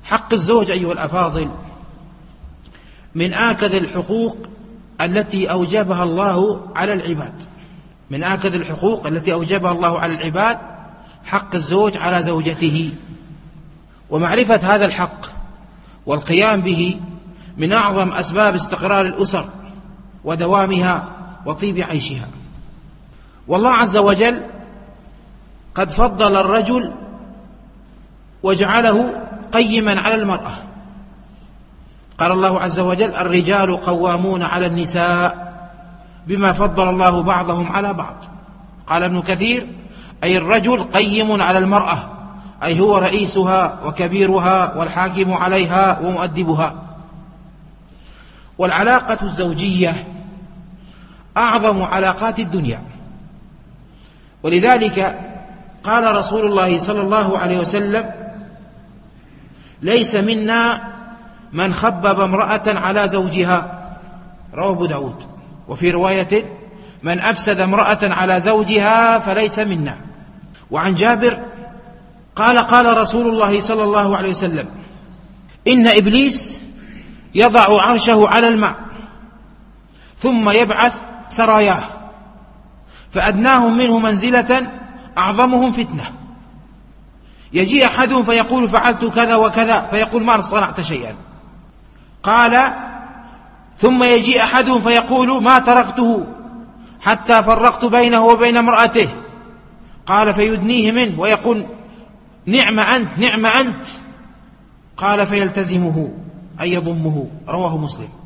حق الزوج أيها الأفاضل من آكد الحقوق التي أوجبها الله على العباد، من آكد الحقوق التي أوجبها الله على العباد حق الزوج على زوجته، ومعرفة هذا الحق والقيام به من أعظم أسباب استقرار الأسر ودوامها وطيب عيشها. والله عز وجل قد فضل الرجل وجعله قيما على المرأة. قال الله عز وجل: الرجال قوامون على النساء بما فضل الله بعضهم على بعض. قال ابن كثير: أي الرجل قيم على المرأة، أي هو رئيسها وكبيرها والحاكم عليها ومؤدبها. والعلاقة الزوجية أعظم علاقات الدنيا، ولذلك قال رسول الله صلى الله عليه وسلم: ليس منا من خبب امرأة على زوجها، رواه أبو داود. وفي رواية: من أفسد امرأة على زوجها فليس منا. وعن جابر قال: قال رسول الله صلى الله عليه وسلم: إن إبليس يضع عرشه على الماء ثم يبعث سراياه، فأدناهم منه منزلة أعظمهم فتنة. يجيء أحدهم فيقول: فعلت كذا وكذا، فيقول: ما صنعت شيئا. قال: ثم يجيء أحدهم فيقول: ما تركته حتى فرقت بينه وبين امرأته. قال: فيدنيه منه ويقول: نعم أنت نعم أنت. قال: فيلتزمه أي يضمه. رواه مسلم.